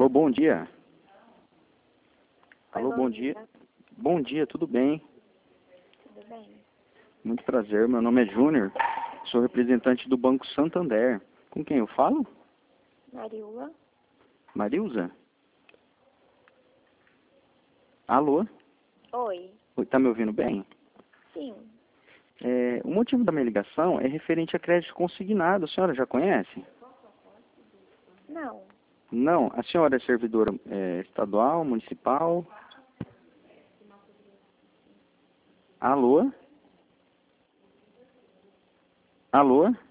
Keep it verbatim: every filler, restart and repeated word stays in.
Alô, bom dia. Oi, Alô, bom dia. Bom dia, tudo bem? Tudo bem? Muito prazer, meu nome é Júnior. Sou representante do Banco Santander. Com quem eu falo? Mariula? Marilza? Alô? Oi. Oi, tá me ouvindo bem? Sim. É, o motivo da minha ligação é referente a crédito consignado. A senhora já conhece? Não. Não. A senhora é servidora é, estadual, municipal? Alô? Alô?